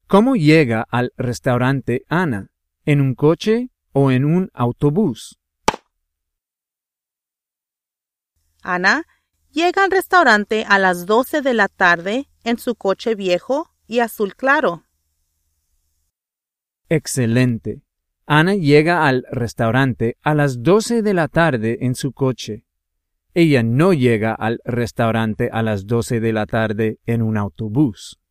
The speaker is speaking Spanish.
¿Cómo llega al restaurante Ana? ¿En un coche o en un autobús? Ana llega al restaurante a las 12 de la tarde en su coche viejo y azul claro. Excelente. Ana llega al restaurante a las 12 de la tarde en su coche. Ella no llega al restaurante a las 12 de la tarde en un autobús.